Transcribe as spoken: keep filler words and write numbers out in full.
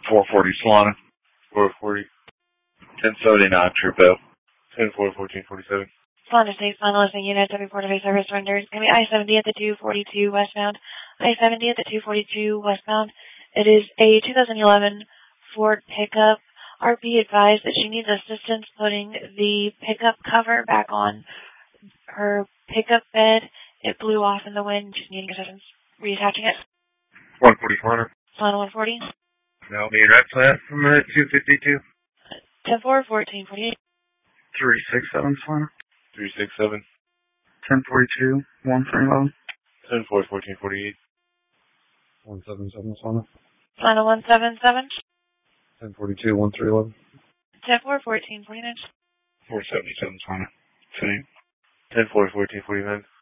four forty Solana. four forty. ten seventy-nine Trupo. ten four fourteen forty-seven. Solana State final listing unit, W Port of A service rendered. It's going to be I seventy at the two forty-two westbound. I seventy at the two forty-two westbound. It is a two thousand eleven Ford pickup. R P advised that she needs assistance putting the pickup cover back on her pickup bed. It blew off in the wind. She's needing assistance reattaching it. one forty corner. Solana one forty. Now me right flat from the two fifty-two. ten four fourteen forty-eight. three six seven Solana. three six seven. ten forty-two one three eleven. ten four fourteen forty-eight. one seven seven Solana. Solana one seven seven. ten forty-two one three eleven. ten four fourteen forty-nine. four seventy-seven Solana. Same. ten four fourteen forty-nine.